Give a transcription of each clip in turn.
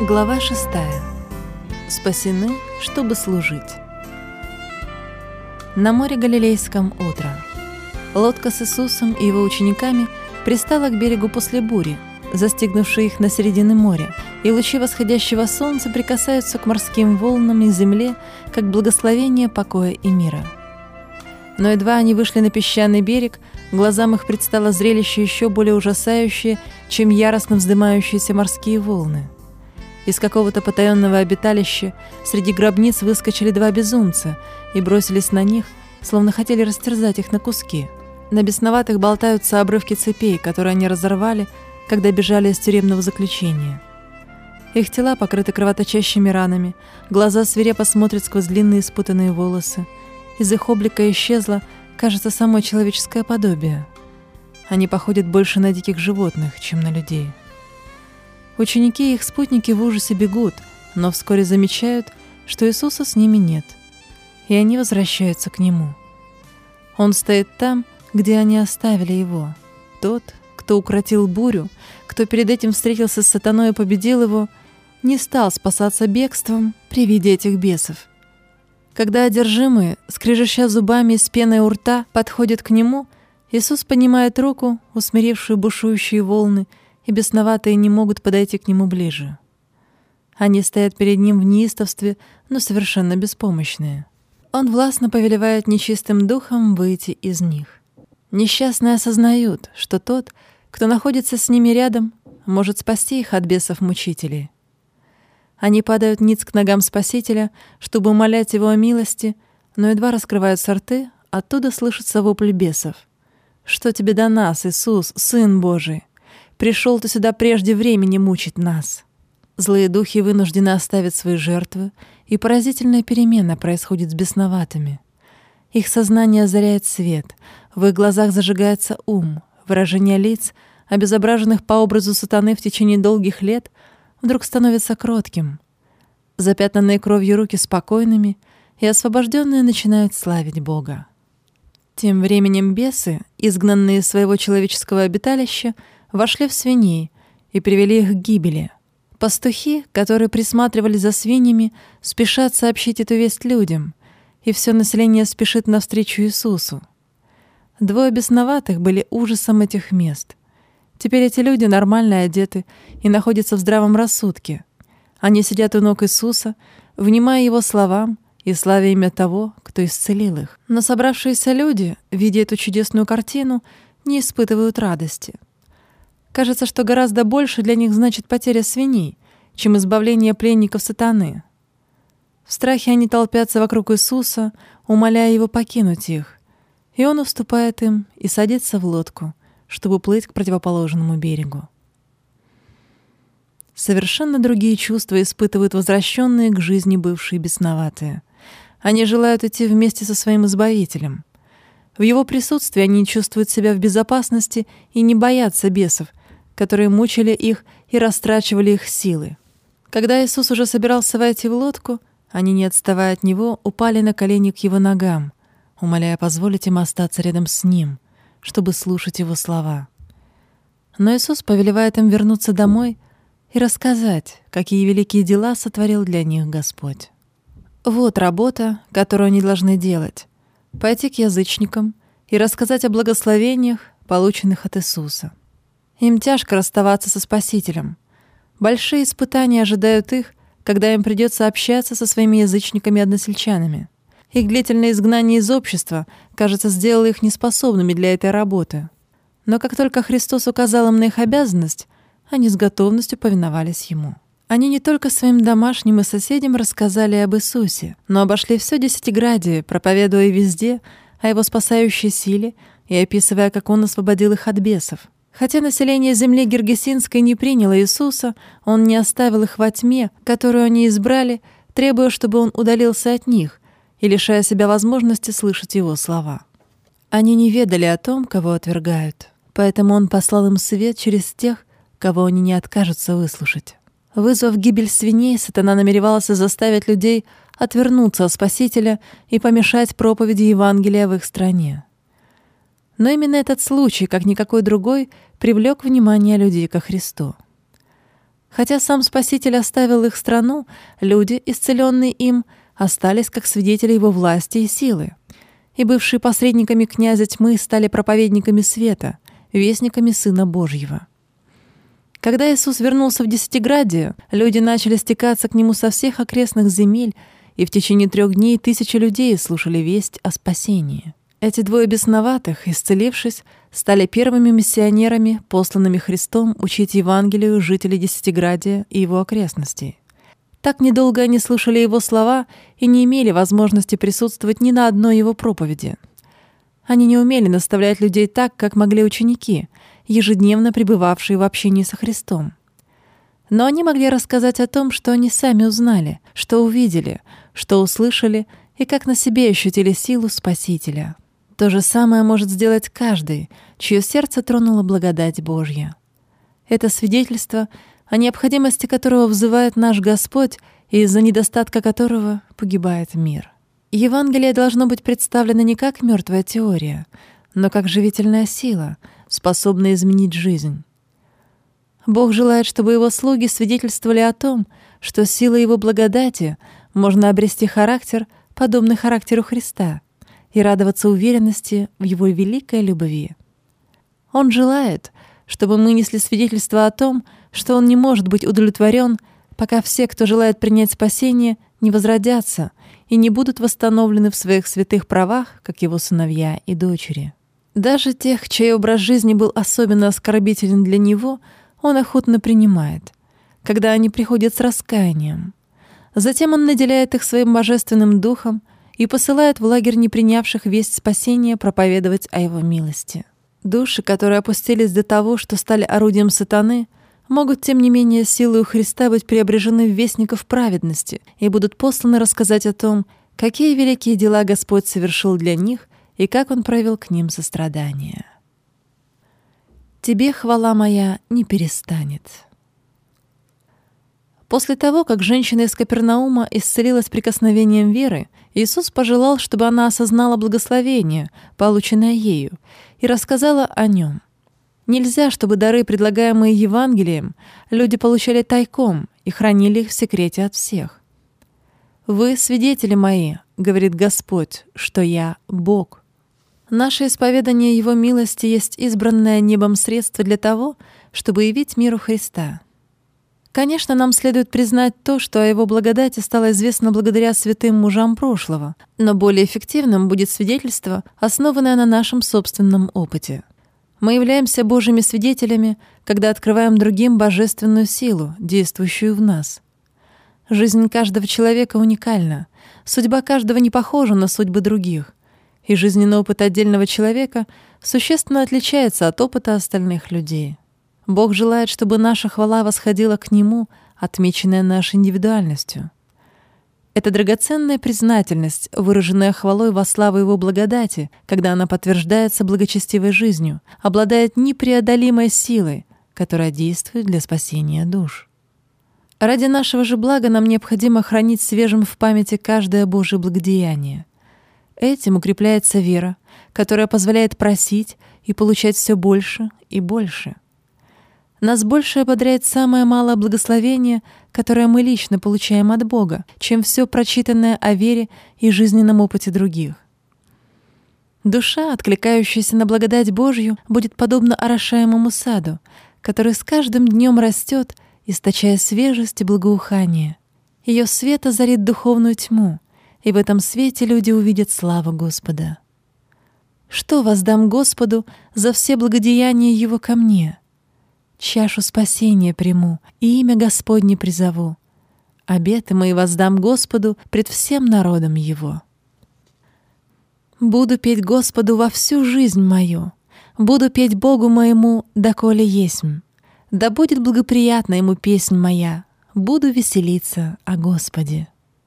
Глава 6. Спасены, чтобы служить. На море Галилейском утро. Лодка с Иисусом и его учениками пристала к берегу после бури, застигнувшей их на середине моря, и лучи восходящего солнца прикасаются к морским волнам и земле, как благословение покоя и мира. Но едва они вышли на песчаный берег, глазам их предстало зрелище еще более ужасающее, чем яростно вздымающиеся морские волны. Из какого-то потаенного обиталища среди гробниц выскочили два безумца и бросились на них, словно хотели растерзать их на куски. На бесноватых болтаются обрывки цепей, которые они разорвали, когда бежали из тюремного заключения. Их тела покрыты кровоточащими ранами, глаза свирепо смотрят сквозь длинные спутанные волосы. Из их облика исчезло, кажется, само человеческое подобие. Они походят больше на диких животных, чем на людей. Ученики и их спутники в ужасе бегут, но вскоре замечают, что Иисуса с ними нет, и они возвращаются к Нему. Он стоит там, где они оставили Его. Тот, кто укротил бурю, кто перед этим встретился с сатаной и победил его, не стал спасаться бегством при виде этих бесов. Когда одержимые, скрежеща зубами и с пеной у рта, подходят к Нему, Иисус поднимает руку, усмирившую бушующие волны, и бесноватые не могут подойти к Нему ближе. Они стоят перед Ним в неистовстве, но совершенно беспомощные. Он властно повелевает нечистым духом выйти из них. Несчастные осознают, что тот, кто находится с ними рядом, может спасти их от бесов-мучителей. Они падают ниц к ногам Спасителя, чтобы умолять Его о милости, но едва раскрываются рты, оттуда слышится вопль бесов. «Что тебе до нас, Иисус, Сын Божий? Пришел ты сюда прежде времени мучить нас». Злые духи вынуждены оставить свои жертвы, и поразительная перемена происходит с бесноватыми. Их сознание озаряет свет, в их глазах зажигается ум, выражение лиц, обезображенных по образу сатаны в течение долгих лет, вдруг становится кротким. Запятнанные кровью руки спокойными, и освобожденные начинают славить Бога. Тем временем бесы, изгнанные из своего человеческого обиталища, вошли в свиней и привели их к гибели. Пастухи, которые присматривали за свиньями, спешат сообщить эту весть людям, и все население спешит навстречу Иисусу. Двое бесноватых были ужасом этих мест. Теперь эти люди нормально одеты и находятся в здравом рассудке. Они сидят у ног Иисуса, внимая Его словам и славя имя того, кто исцелил их. Но собравшиеся люди, видя эту чудесную картину, не испытывают радости. Кажется, что гораздо больше для них значит потеря свиней, чем избавление пленников сатаны. В страхе они толпятся вокруг Иисуса, умоляя Его покинуть их, и Он уступает им и садится в лодку, чтобы плыть к противоположному берегу. Совершенно другие чувства испытывают возвращенные к жизни бывшие бесноватые. Они желают идти вместе со своим Избавителем. В Его присутствии они чувствуют себя в безопасности и не боятся бесов, которые мучили их и растрачивали их силы. Когда Иисус уже собирался войти в лодку, они, не отставая от Него, упали на колени к Его ногам, умоляя позволить им остаться рядом с Ним, чтобы слушать Его слова. Но Иисус повелевает им вернуться домой и рассказать, какие великие дела сотворил для них Господь. Вот работа, которую они должны делать — пойти к язычникам и рассказать о благословениях, полученных от Иисуса. Им тяжко расставаться со Спасителем. Большие испытания ожидают их, когда им придется общаться со своими язычниками-односельчанами. Их длительное изгнание из общества, кажется, сделало их неспособными для этой работы. Но как только Христос указал им на их обязанность, они с готовностью повиновались Ему. Они не только своим домашним и соседям рассказали об Иисусе, но обошли все Десятиградие, проповедуя везде о Его спасающей силе и описывая, как Он освободил их от бесов. Хотя население земли Гергесинской не приняло Иисуса, Он не оставил их во тьме, которую они избрали, требуя, чтобы Он удалился от них и лишая себя возможности слышать Его слова. Они не ведали о том, кого отвергают, поэтому Он послал им свет через тех, кого они не откажутся выслушать. Вызвав гибель свиней, сатана намеревался заставить людей отвернуться от Спасителя и помешать проповеди Евангелия в их стране. Но именно этот случай, как никакой другой, привлек внимание людей ко Христу. Хотя сам Спаситель оставил их страну, люди, исцеленные им, остались как свидетели его власти и силы. И бывшие посредниками князя тьмы стали проповедниками света, вестниками Сына Божьего. Когда Иисус вернулся в Десятиградие, люди начали стекаться к Нему со всех окрестных земель, и в течение 3 дней тысячи людей слушали весть о спасении. Эти 2 бесноватых, исцелившись, стали первыми миссионерами, посланными Христом учить Евангелию жителей Десятиградия и его окрестностей. Так недолго они слушали Его слова и не имели возможности присутствовать ни на одной Его проповеди. Они не умели наставлять людей так, как могли ученики, ежедневно пребывавшие в общении со Христом. Но они могли рассказать о том, что они сами узнали, что увидели, что услышали и как на себе ощутили силу Спасителя. То же самое может сделать каждый, чье сердце тронула благодать Божья. Это свидетельство, о необходимости которого взывает наш Господь и из-за недостатка которого погибает мир. Евангелие должно быть представлено не как мертвая теория, но как живительная сила, способная изменить жизнь. Бог желает, чтобы Его слуги свидетельствовали о том, что силой Его благодати можно обрести характер, подобный характеру Христа, и радоваться уверенности в Его великой любви. Он желает, чтобы мы несли свидетельство о том, что Он не может быть удовлетворен, пока все, кто желает принять спасение, не возродятся и не будут восстановлены в своих святых правах, как Его сыновья и дочери. Даже тех, чей образ жизни был особенно оскорбителен для Него, Он охотно принимает, когда они приходят с раскаянием. Затем Он наделяет их своим божественным духом и посылает в лагерь не принявших весть спасения проповедовать о Его милости. Души, которые опустились до того, что стали орудием сатаны, могут, тем не менее, силой Христа быть преображены в вестников праведности и будут посланы рассказать о том, какие великие дела Господь совершил для них и как Он проявил к ним сострадание. «Тебе хвала моя не перестанет». После того, как женщина из Капернаума исцелилась прикосновением веры, Иисус пожелал, чтобы она осознала благословение, полученное ею, и рассказала о нем. Нельзя, чтобы дары, предлагаемые Евангелием, люди получали тайком и хранили их в секрете от всех. «Вы свидетели мои, — говорит Господь, — что я Бог». Наше исповедание Его милости есть избранное небом средство для того, чтобы явить миру Христа. Конечно, нам следует признать то, что о Его благодати стало известно благодаря святым мужам прошлого, но более эффективным будет свидетельство, основанное на нашем собственном опыте. Мы являемся Божьими свидетелями, когда открываем другим божественную силу, действующую в нас. Жизнь каждого человека уникальна, судьба каждого не похожа на судьбы других, и жизненный опыт отдельного человека существенно отличается от опыта остальных людей. Бог желает, чтобы наша хвала восходила к Нему, отмеченная нашей индивидуальностью. Это драгоценная признательность, выраженная хвалой во славу Его благодати, когда она подтверждается благочестивой жизнью, обладает непреодолимой силой, которая действует для спасения душ. Ради нашего же блага нам необходимо хранить свежим в памяти каждое Божие благодеяние. Этим укрепляется вера, которая позволяет просить и получать все больше и больше. Нас больше ободряет самое малое благословение, которое мы лично получаем от Бога, чем все прочитанное о вере и жизненном опыте других. Душа, откликающаяся на благодать Божью, будет подобна орошаемому саду, который с каждым днем растет, источая свежесть и благоухание. Ее свет озарит духовную тьму, и в этом свете люди увидят славу Господа. Что воздам Господу за все благодеяния Его ко мне? Чашу спасения приму, и имя Господне призову. Обеты мои воздам Господу пред всем народом Его. Буду петь Господу во всю жизнь мою, буду петь Богу моему, доколе есмь. Да будет благоприятна Ему песнь моя, буду веселиться о Господе.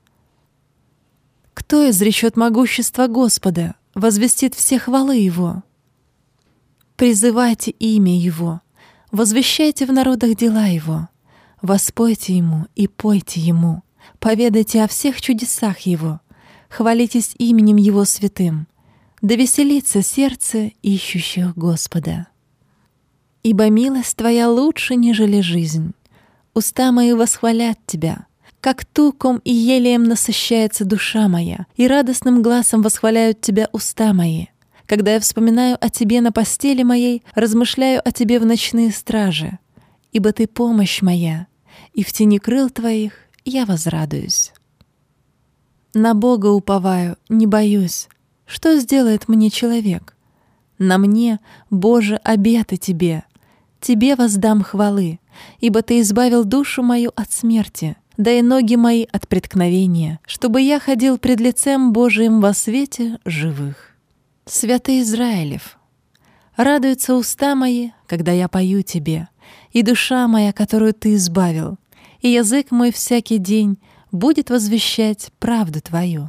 Кто изречет могущество Господа, возвестит все хвалы Его? Призывайте имя Его, возвещайте в народах дела Его, воспойте Ему и пойте Ему, поведайте о всех чудесах Его, хвалитесь именем Его святым, да веселится сердце ищущих Господа. Ибо милость Твоя лучше, нежели жизнь, Уста мои восхвалят Тебя. Как туком и елеем насыщается душа моя, и радостным гласом восхваляют Тебя уста мои. Когда я вспоминаю о Тебе на постели моей, размышляю о Тебе в ночные стражи. Ибо Ты помощь моя, и в тени крыл Твоих я возрадуюсь. На Бога уповаю, не боюсь. Что сделает мне человек? На мне, Боже, обеты Тебе. Тебе воздам хвалы, ибо Ты избавил душу мою от смерти, да и ноги мои от преткновения, чтобы я ходил пред лицем Божиим во свете живых. Святый Израилев, радуются уста мои, когда я пою Тебе, и душа моя, которую Ты избавил, и язык мой всякий день будет возвещать правду Твою.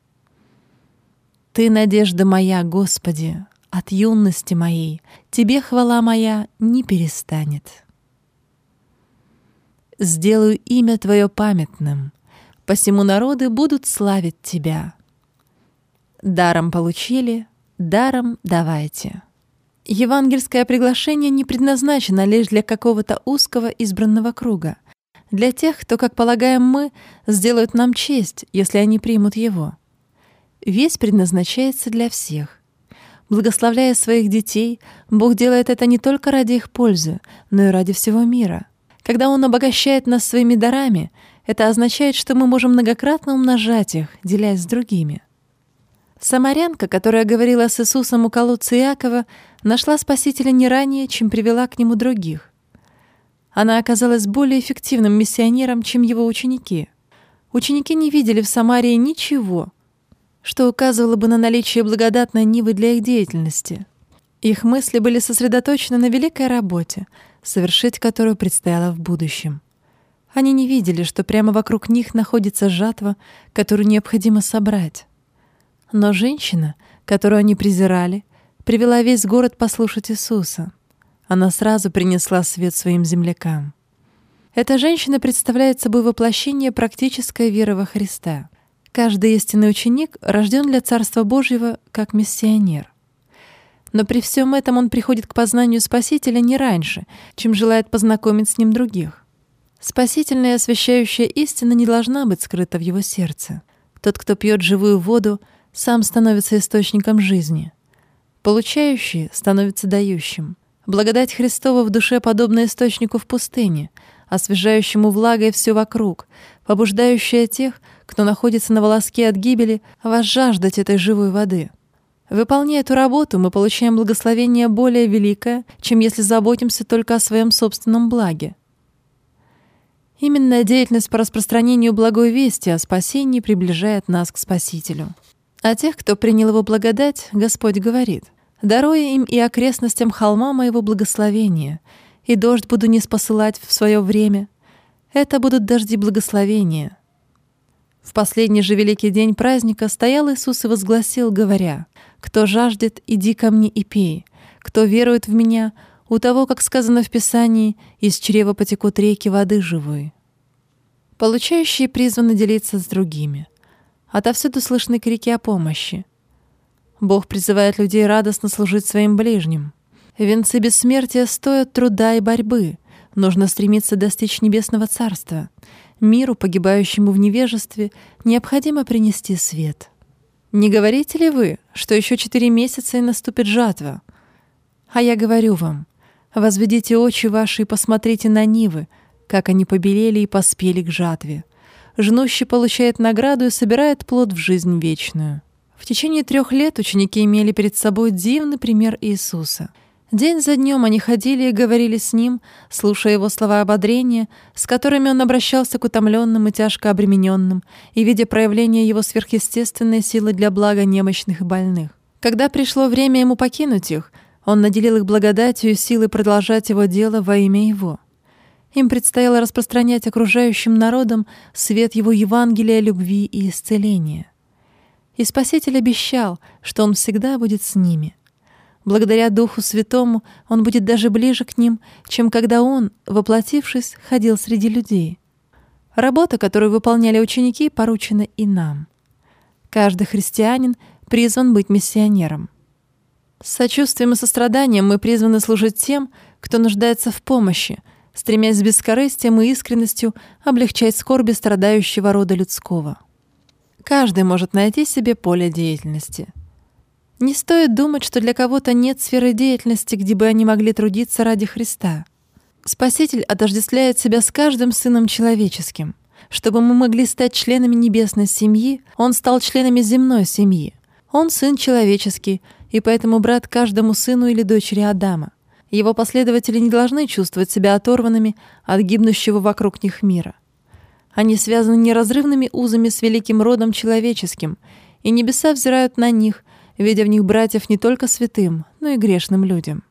Ты надежда моя, Господи, от юности моей, Тебе хвала моя не перестанет. Сделаю имя Твое памятным, посему народы будут славить Тебя. Даром получили, даром давайте. Евангельское приглашение не предназначено лишь для какого-то узкого избранного круга, для тех, кто, как полагаем мы, сделают нам честь, если они примут его. Весть предназначается для всех. Благословляя своих детей, Бог делает это не только ради их пользы, но и ради всего мира. Когда Он обогащает нас своими дарами, это означает, что мы можем многократно умножать их, делясь с другими. Самарянка, которая говорила с Иисусом у колодца Иакова, нашла Спасителя не ранее, чем привела к Нему других. Она оказалась более эффективным миссионером, чем его ученики. Ученики не видели в Самарии ничего, что указывало бы на наличие благодатной нивы для их деятельности. Их мысли были сосредоточены на великой работе, совершить которую предстояло в будущем. Они не видели, что прямо вокруг них находится жатва, которую необходимо собрать. Но женщина, которую они презирали, привела весь город послушать Иисуса. Она сразу принесла свет своим землякам. Эта женщина представляет собой воплощение практической веры во Христа. Каждый истинный ученик рожден для Царства Божьего как миссионер. Но при всем этом он приходит к познанию Спасителя не раньше, чем желает познакомить с Ним других. Спасительная и освящающая истина не должна быть скрыта в его сердце. Тот, кто пьет живую воду, сам становится источником жизни. Получающий становится дающим. Благодать Христова в душе подобна источнику в пустыне, освежающему влагой все вокруг, побуждающая тех, кто находится на волоске от гибели, возжаждать этой живой воды. Выполняя эту работу, мы получаем благословение более великое, чем если заботимся только о своем собственном благе. Именно деятельность по распространению благой вести о спасении приближает нас к Спасителю. А тех, кто принял Его благодать, Господь говорит: «Даруя им и окрестностям холма моего благословения, и дождь буду ниспосылать в свое время. Это будут дожди благословения». В последний же великий день праздника стоял Иисус и возгласил, говоря: «Кто жаждет, иди ко мне и пей. Кто верует в Меня, у того, как сказано в Писании, из чрева потекут реки воды живой». Получающие призваны делиться с другими. Отовсюду слышны крики о помощи. Бог призывает людей радостно служить своим ближним. Венцы бессмертия стоят труда и борьбы. Нужно стремиться достичь небесного царства. Миру, погибающему в невежестве, необходимо принести свет. Не говорите ли вы, что еще 4 месяца и наступит жатва? А я говорю вам: возведите очи ваши и посмотрите на нивы, как они побелели и поспели к жатве. Жнущий получает награду и собирает плод в жизнь вечную. В течение 3 лет ученики имели перед собой дивный пример Иисуса. День за днем они ходили и говорили с Ним, слушая Его слова ободрения, с которыми Он обращался к утомленным и тяжко обремененным, и видя проявление Его сверхъестественной силы для блага немощных и больных. Когда пришло время Ему покинуть их, Он наделил их благодатью и силой продолжать Его дело во имя Его. Им предстояло распространять окружающим народам свет Его Евангелия, любви и исцеления. И Спаситель обещал, что Он всегда будет с ними. Благодаря Духу Святому Он будет даже ближе к ним, чем когда Он, воплотившись, ходил среди людей. Работа, которую выполняли ученики, поручена и нам. Каждый христианин призван быть миссионером. С сочувствием и состраданием мы призваны служить тем, кто нуждается в помощи, стремясь с бескорыстием и искренностью облегчать скорби страдающего рода людского. Каждый может найти себе поле деятельности. Не стоит думать, что для кого-то нет сферы деятельности, где бы они могли трудиться ради Христа. Спаситель отождествляет себя с каждым сыном человеческим. Чтобы мы могли стать членами небесной семьи, Он стал членами земной семьи. Он сын человеческий, и поэтому брат каждому сыну или дочери Адама. Его последователи не должны чувствовать себя оторванными от гибнущего вокруг них мира. Они связаны неразрывными узами с великим родом человеческим, и небеса взирают на них, видя в них братьев не только святым, но и грешным людям.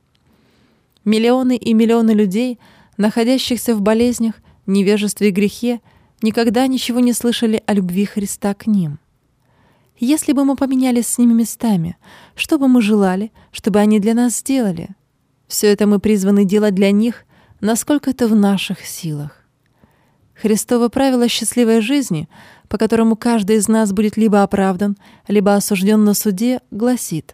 Миллионы и миллионы людей, находящихся в болезнях, невежестве и грехе, никогда ничего не слышали о любви Христа к ним. Если бы мы поменялись с ними местами, что бы мы желали, чтобы они для нас сделали? Все это мы призваны делать для них, насколько это в наших силах. Христово правило счастливой жизни, по которому каждый из нас будет либо оправдан, либо осужден на суде, гласит: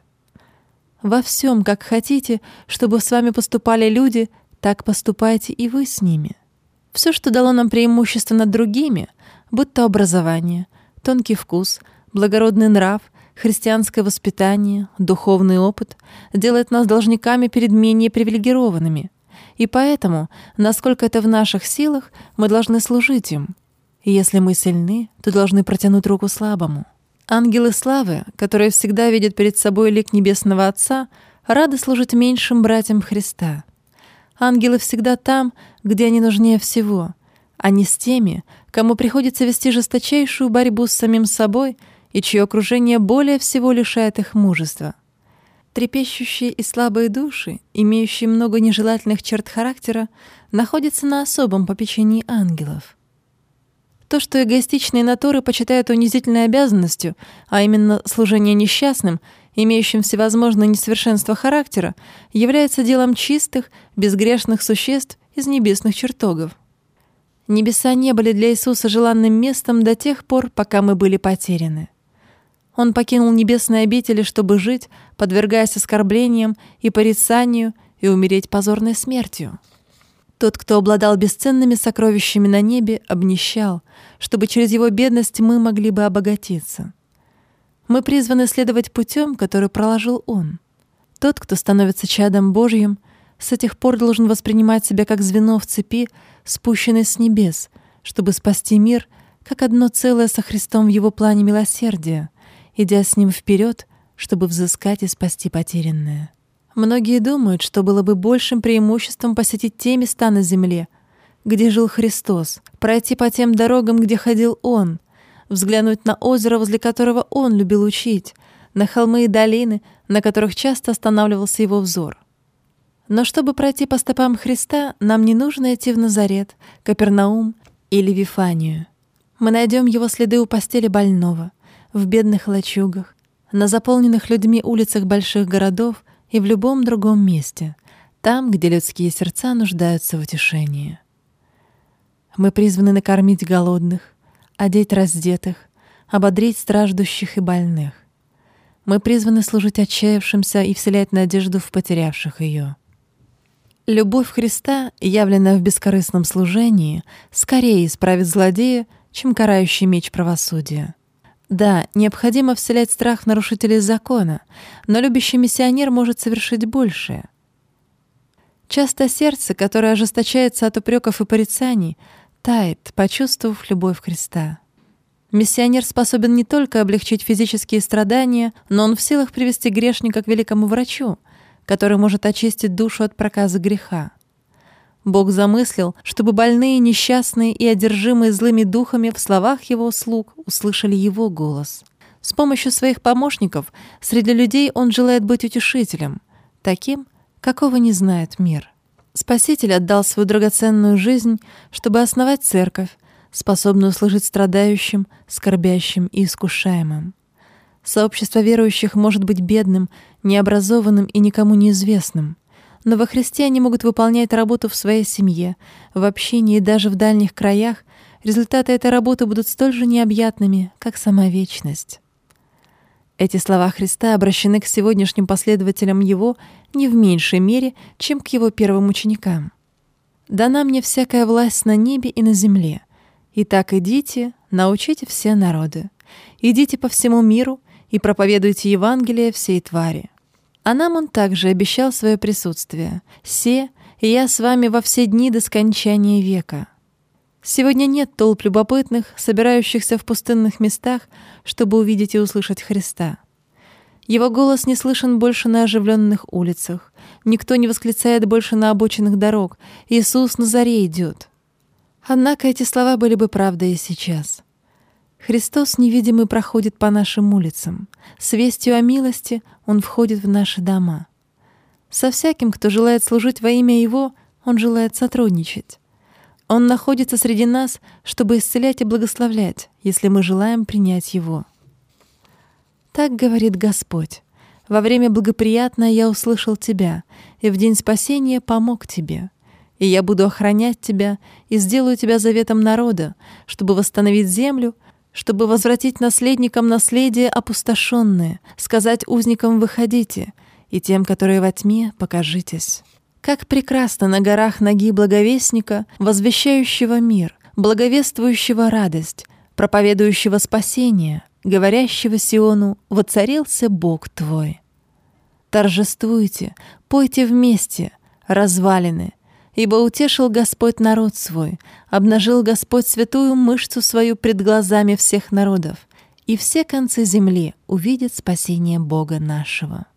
«Во всем, как хотите, чтобы с вами поступали люди, так поступайте и вы с ними». Все, что дало нам преимущество над другими, будь то образование, тонкий вкус, благородный нрав, христианское воспитание, духовный опыт, делает нас должниками перед менее привилегированными. И поэтому, насколько это в наших силах, мы должны служить им. И если мы сильны, то должны протянуть руку слабому. Ангелы славы, которые всегда видят перед собой лик Небесного Отца, рады служить меньшим братьям Христа. Ангелы всегда там, где они нужнее всего, а не с теми, кому приходится вести жесточайшую борьбу с самим собой и чье окружение более всего лишает их мужества. Трепещущие и слабые души, имеющие много нежелательных черт характера, находятся на особом попечении ангелов. То, что эгоистичные натуры почитают унизительной обязанностью, а именно служение несчастным, имеющим всевозможные несовершенства характера, является делом чистых, безгрешных существ из небесных чертогов. Небеса не были для Иисуса желанным местом до тех пор, пока мы были потеряны. Он покинул небесные обители, чтобы жить, подвергаясь оскорблениям и порицанию, и умереть позорной смертью. Тот, кто обладал бесценными сокровищами на небе, обнищал, чтобы через его бедность мы могли бы обогатиться. Мы призваны следовать путем, который проложил Он. Тот, кто становится чадом Божьим, с этих пор должен воспринимать себя как звено в цепи, спущенной с небес, чтобы спасти мир, как одно целое со Христом в Его плане милосердия, идя с Ним вперед, чтобы взыскать и спасти потерянное. Многие думают, что было бы большим преимуществом посетить те места на земле, где жил Христос, пройти по тем дорогам, где ходил Он, взглянуть на озеро, возле которого Он любил учить, на холмы и долины, на которых часто останавливался Его взор. Но чтобы пройти по стопам Христа, нам не нужно идти в Назарет, Капернаум или Вифанию. Мы найдем Его следы у постели больного, в бедных лачугах, на заполненных людьми улицах больших городов и в любом другом месте, там, где людские сердца нуждаются в утешении. Мы призваны накормить голодных, одеть раздетых, ободрить страждущих и больных. Мы призваны служить отчаявшимся и вселять надежду в потерявших ее. Любовь Христа, явленная в бескорыстном служении, скорее исправит злодея, чем карающий меч правосудия. Да, необходимо вселять страх в нарушителей закона, но любящий миссионер может совершить большее. Часто сердце, которое ожесточается от упреков и порицаний, тает, почувствовав любовь Христа. Миссионер способен не только облегчить физические страдания, но он в силах привести грешника к великому врачу, который может очистить душу от проказы греха. Бог замыслил, чтобы больные, несчастные и одержимые злыми духами в словах Его слуг услышали Его голос. С помощью своих помощников среди людей Он желает быть утешителем, таким, какого не знает мир. Спаситель отдал свою драгоценную жизнь, чтобы основать церковь, способную служить страдающим, скорбящим и искушаемым. Сообщество верующих может быть бедным, необразованным и никому неизвестным, но во Христе они могут выполнять работу в своей семье, в общине и даже в дальних краях. Результаты этой работы будут столь же необъятными, как сама вечность. Эти слова Христа обращены к сегодняшним последователям Его не в меньшей мере, чем к Его первым ученикам. Дана мне всякая власть на небе и на земле. Итак, идите, научите все народы. Идите по всему миру и проповедуйте Евангелие всей твари. А нам он также обещал свое присутствие. «Се, я с вами во все дни до скончания века». Сегодня нет толп любопытных, собирающихся в пустынных местах, чтобы увидеть и услышать Христа. Его голос не слышен больше на оживленных улицах. Никто не восклицает больше на обочинах дорог: «Иисус на заре идет». Однако эти слова были бы правдой и сейчас. Христос невидимый проходит по нашим улицам. С вестью о милости Он входит в наши дома. Со всяким, кто желает служить во имя Его, Он желает сотрудничать. Он находится среди нас, чтобы исцелять и благословлять, если мы желаем принять Его. Так говорит Господь: «Во время благоприятное я услышал тебя, и в день спасения помог тебе. И я буду охранять тебя, и сделаю тебя заветом народа, чтобы восстановить землю, чтобы возвратить наследникам наследие опустошенное, сказать узникам: выходите, и тем, которые во тьме, покажитесь». Как прекрасно на горах ноги благовестника, возвещающего мир, благовествующего радость, проповедующего спасение, говорящего Сиону: «Воцарился Бог твой». Торжествуйте, пойте вместе, развалины, ибо утешил Господь народ свой, обнажил Господь святую мышцу свою пред глазами всех народов, и все концы земли увидят спасение Бога нашего.